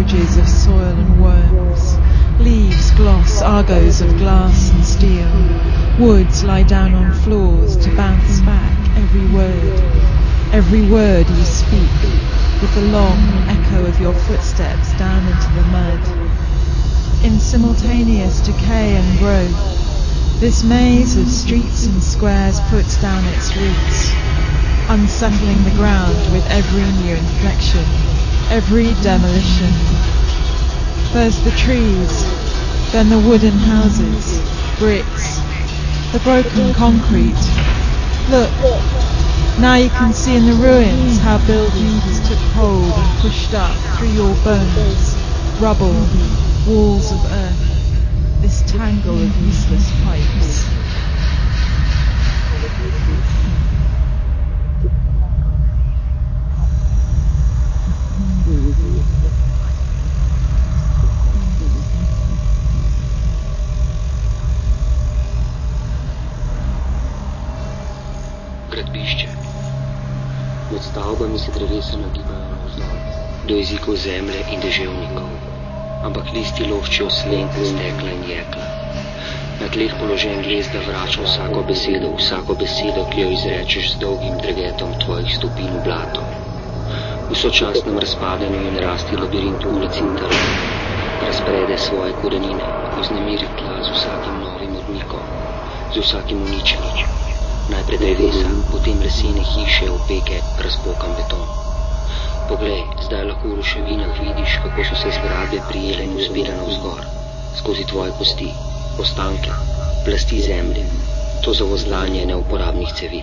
refuges of soil and worms. Leaves gloss argos of glass and steel. Woods lie down on floors to bounce back every word you speak, with the long echo of your footsteps down into the mud. In simultaneous decay and growth, this maze of streets and squares puts down its roots, unsettling the ground with every new inflection, every demolition. First the trees, then the wooden houses, bricks, the broken concrete. Look, now you can see in the ruins how buildings took hold and pushed up through your bones, rubble, walls of earth, this tangle of useless pipes. Gradbišče. Med stavbami se drevesa nagibajo navzdol, do jezikov zemlje in deževnikov, ampak listi loščijo slence stekla in jekla. Na tleh položen glezda vrača vsako besedo, ki jo izrečeš z dolgim dregetom tvojih stopinj v blato. V sočasnem razpadanju in rasti labirint ulic in trgov razprede svoje korenine, vznemiri tla z vsakim novim odmikom, z vsakim uničenjem. Najprej drevesa, potem lesene hiše, opeke, razpokan beton. Poglej, zdaj lahko v ruševinah vidiš, kako so se zgradbe prijele in uspele navzgor, skozi tvoje kosti, ostanke, plasti zemlje, to zavozlanje neuporabnih cevi.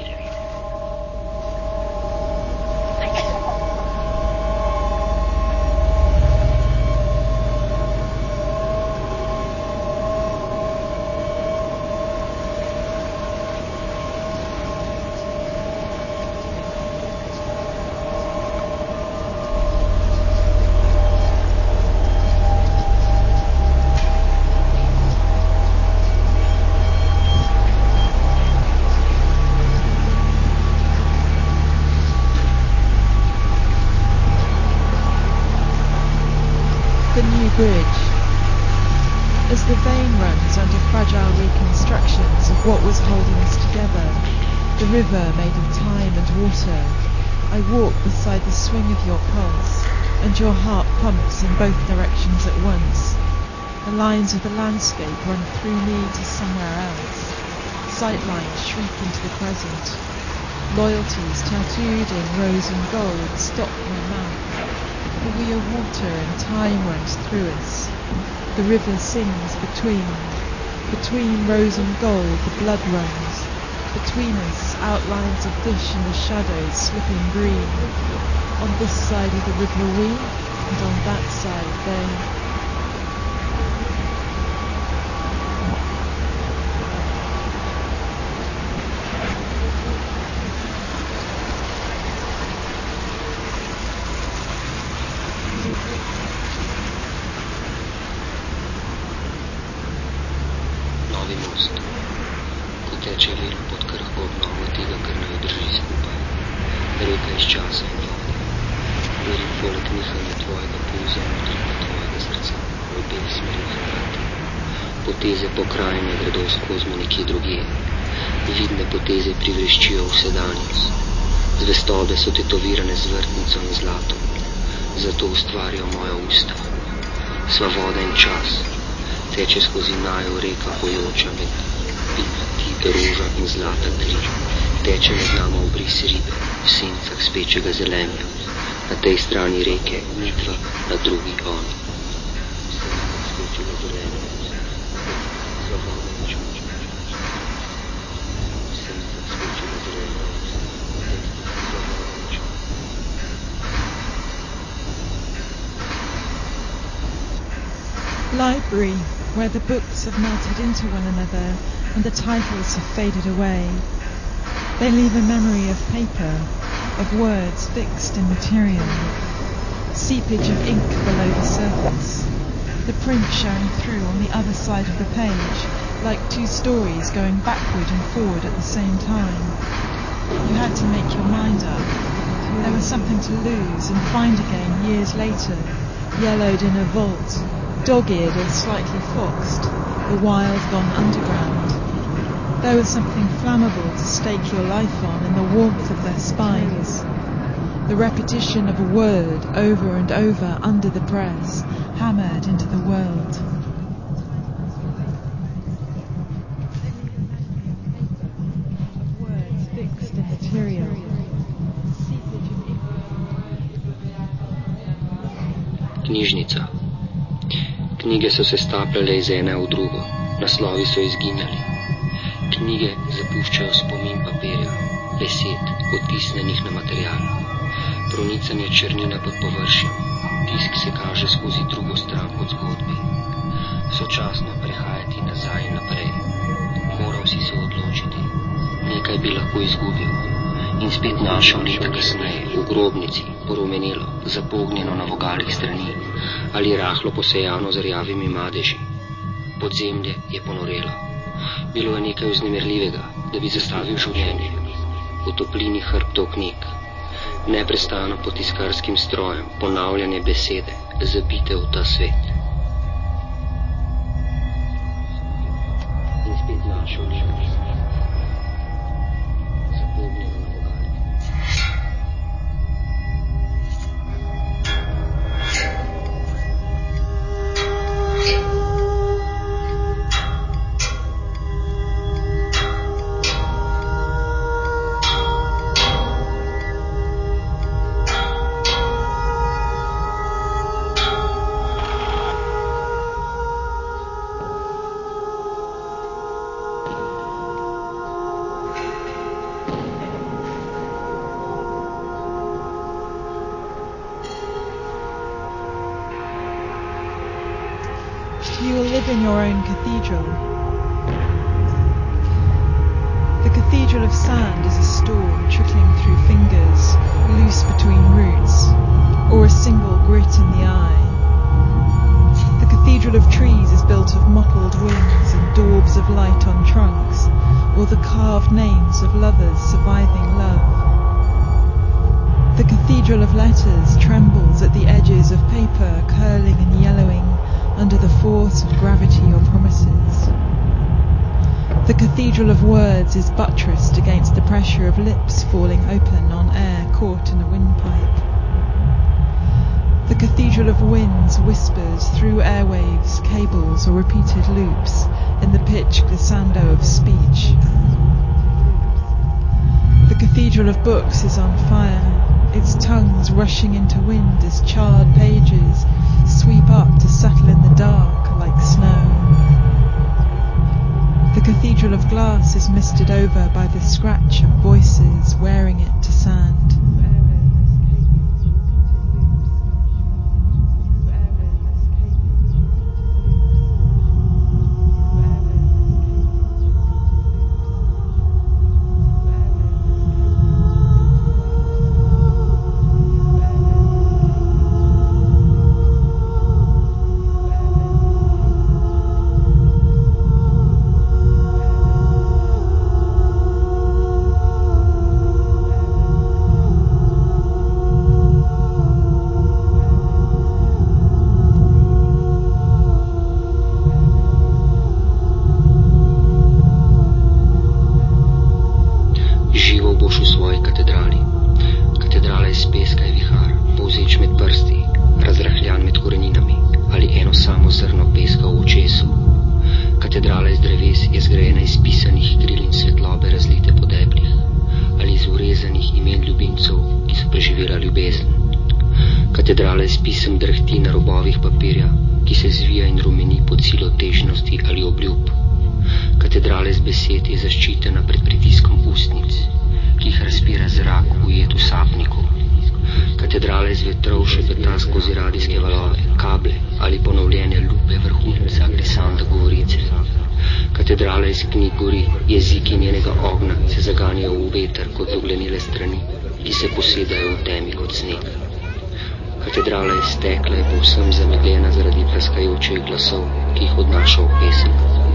The new bridge. As the vein runs under fragile reconstructions of what was holding us together, the river made of time and water, I walk beside the swing of your pulse, and your heart pumps in both directions at once. The lines of the landscape run through me to somewhere else. Sightlines shrink into the present. Loyalties tattooed in rose and gold stop my mouth. For we are water and time runs through us. The river sings between rose and gold the blood runs. Between us outlines of fish in the shadows slipping green. On this side of the river we, and on that side they. Novi most, ko teče velo pod krhko obnovo tega, kar naj drži skupaj. Reka iz časa in vode. Veri poleg nihanja tvojega pulza notrega tvojega srca, v obeh smerih hkrati. Poteze pokrajine gredo skozi me nekje drugje. Vidne poteze privreščijo v sedanjost. Zvestobe so tetovirane z vrtnico in zlatom. Zato ustvarjajo moja usta. Sva voda in čas. Teče skozi naju reka pojoča med pika roža in zlata kri. Teče med nama obris ribe, v sencah spečega zelenja. Na tej strani reke midva, na drugi on. V sencah spečega zelenja, sva voda in čas. V sencah spečega zelenja, sva voda in čas. Library, where the books have melted into one another and the titles have faded away. They leave a memory of paper, of words fixed in material, seepage of ink below the surface, the print showing through on the other side of the page, like two stories going backward and forward at the same time. You had to make your mind up. There was something to lose and find again years later. yellowed in a vault, dog-eared or slightly foxed, the wild gone underground. There was something flammable to stake your life on in the warmth of their spines. The repetition of a word over and over under the press, hammered into the world. Of words fixed and material. Knjižnica. Knjige so se stapljale iz ene v drugo, naslovi so izginjali. Knjige zapuščajo spomin papirja, besed, odtisnjenih na material. Pronicanje črnina pod površjem, tisk se kaže skozi drugo stran kot zgodbi. Sočasno prehajati nazaj in naprej. Moral si se odločiti. Nekaj bi lahko izgubil. In spet našel leta kasneje, v grobnici, porumenelo, zapognjeno na vogalih strani, ali rahlo posejano z rjavimi madeži. Podzemlje je ponorelo. Bilo je nekaj vznemirljivega, da bi zastavil življenje. V toplini hrbtov knjig. Neprestano pod tiskarskim strojem, ponavljanje besede, zabite v ta svet. In spet našel leta. Zapognjeno na vogalih. You will live in your own cathedral. The cathedral of sand is a storm trickling through fingers, loose between roots, or a single grit in the eye. The cathedral of trees is built of mottled wings and daubs of light on trunks, or the carved names of lovers surviving love. The cathedral of letters trembles at the edges of paper curling and yellowing under the force of gravity or promises. The cathedral of words is buttressed against the pressure of lips falling open on air caught in a windpipe. The cathedral of winds whispers through airwaves, cables, or repeated loops in the pitch glissando of speech. The cathedral of books is on fire, its tongues rushing into wind as charred pages sweep up to settle in the dark like snow. The cathedral of glass is misted over by the scratch of voices wearing it to sand. boš v svoji katedrali. Katedrala iz peska je vihar, polzeč med prsti, razrahljan med koreninami, ali eno samo zrno peska v očesu. Katedrala iz dreves je zgrajena iz pisanih kril in svetlobe razlite po deblih, ali iz urezanih imen ljubimcev, ki so preživela ljubezen. Katedrala iz pisem drhti na robovih papirja, ki se zvija in rumeni pod silo težnosti ali obljub. Katedrala iz besed je zaščitena pred pritiskom ustnic, ki jih razpira zrak ujet v sapniku. Katedrala iz vetrov šepeta skozi radijske valove, kable ali ponovljene lupe vrhunca glissanda govorice. Katedrala iz knjig gori, jeziki njenega ognja se zaganjajo v veter kot doglenile strani, ki se posedajo v temi kot sneg. Katedrala iz stekla je povsem zamedljena zaradi praskajočih glasov, ki jih odnaša v pesem.